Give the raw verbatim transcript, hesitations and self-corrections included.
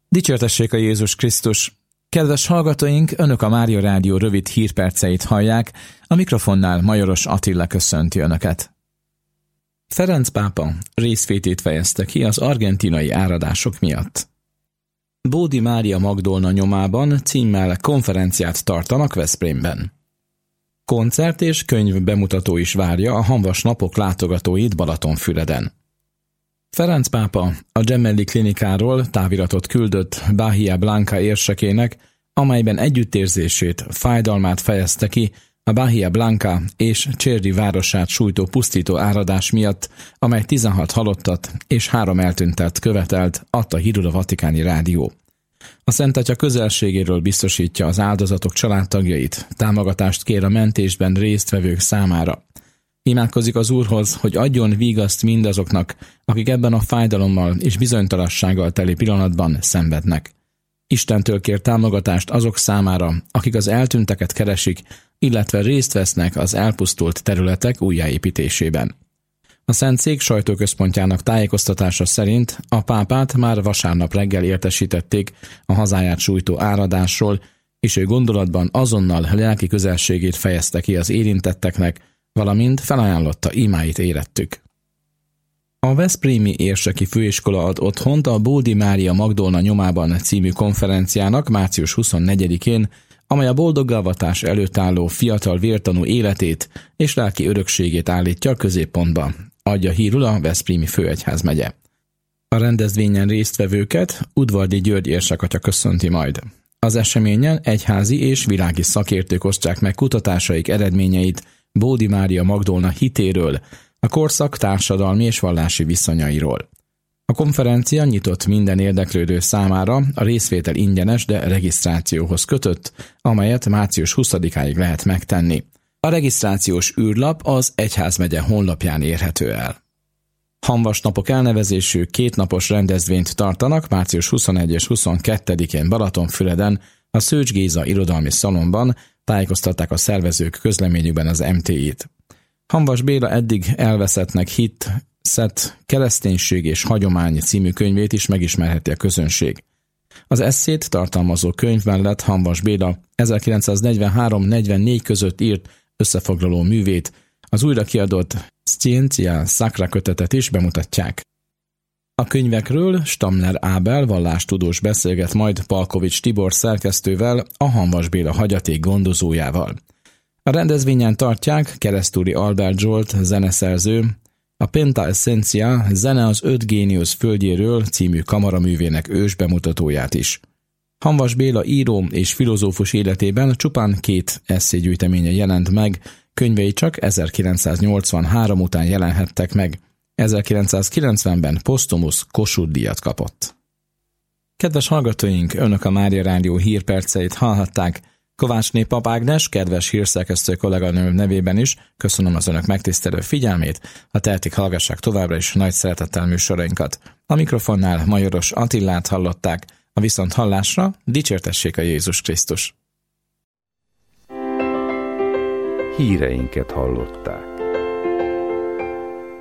Dicsértessék a Jézus Krisztus! Kedves hallgatóink, Önök a Mária Rádió rövid hírperceit hallják, a mikrofonnál Majoros Attila köszönti Önöket. Ferenc pápa részvétét fejezte ki az argentinai áradások miatt. Bódi Mária Magdolna nyomában címmel konferenciát tartanak Veszprémben. Koncert és könyv bemutató is várja a Hamvas Napok látogatóit Balatonfüreden. Ferenc pápa a Gemelli klinikáról táviratot küldött Bahía Blanca érsekének, amelyben együttérzését, fájdalmát fejezte ki a Bahía Blanca és Cerri városát sújtó pusztító áradás miatt, amely tizenhat halottat és három eltüntet követelt, adta hírul a Vatikáni Rádió. A Szent Atya közelségéről biztosítja az áldozatok családtagjait, támogatást kér a mentésben résztvevők számára. Imádkozik az Úrhoz, hogy adjon vígaszt mindazoknak, akik ebben a fájdalommal és bizonytalansággal teli pillanatban szenvednek. Istentől kér támogatást azok számára, akik az eltűnteket keresik, illetve részt vesznek az elpusztult területek újjáépítésében. A Szent Szék sajtóközpontjának tájékoztatása szerint a pápát már vasárnap reggel értesítették a hazáját sújtó áradásról, és ő gondolatban azonnal lelki közelségét fejezte ki az érintetteknek, valamint felajánlotta imáit érettük. A Veszprémi Érseki Főiskola ad otthont a Bódi Mária Magdolna nyomában című konferenciának március huszonnegyedikén, amely a boldoggalvatás előtt álló fiatal vértanú életét és lelki örökségét állítja a középpontba, adja hírul a Veszprémi Főegyházmegye. A rendezvényen résztvevőket Udvardi György érsekatya köszönti majd. Az eseményen egyházi és világi szakértők osztják meg kutatásaik eredményeit Bódi Mária Magdolna hitéről, a korszak társadalmi és vallási viszonyairól. A konferencia nyitott minden érdeklődő számára, a részvétel ingyenes, de regisztrációhoz kötött, amelyet március huszadikáig lehet megtenni. A regisztrációs űrlap az egyházmegye honlapján érhető el. Hamvas Napok elnevezésű kétnapos rendezvényt tartanak március huszonegyedike és huszonkettedikén Balatonfüreden, a Szőcs Géza irodalmi szalonban, tájékoztatták a szervezők közleményükben az em té í-t. Hamvas Béla eddig elveszettnek hitt, szett kereszténység és hagyomány című könyvét is megismerheti a közönség. Az esszét tartalmazó könyv mellett Hamvas Béla ezerkilencszáznegyvenhárom-negyvennégy között írt összefoglaló művét, az újra kiadott Scientia Sacra kötetet is bemutatják. A könyvekről Stamler Ábel vallástudós beszélget majd Palkovics Tibor szerkesztővel, a Hamvas Béla hagyaték gondozójával. A rendezvényen tartják Keresztúri Albert Zsolt zeneszerző, a Penta Essentia Zene az öt géniusz földjéről című kamaraművének ős bemutatóját is. Hamvas Béla író és filozófus életében csupán két esszégyűjteménye jelent meg, könyvei csak ezerkilencszáznyolcvanhárom után jelenhettek meg. ezerkilencszázkilencvenben posztumusz Kossuth-díjat kapott. Kedves hallgatóink, Önök a Mária Rádió hírperceit hallhatták. Kovácsné Pap Ágnes, kedves hírszerkesztő kolléganőm nevében is köszönöm az Önök megtisztelő figyelmét, ha tehetik, hallgassák továbbra is nagy szeretettel műsorainkat. A mikrofonnál Majoros Attilát hallották, a viszont hallásra dicsértessék a Jézus Krisztus. Híreinket hallották.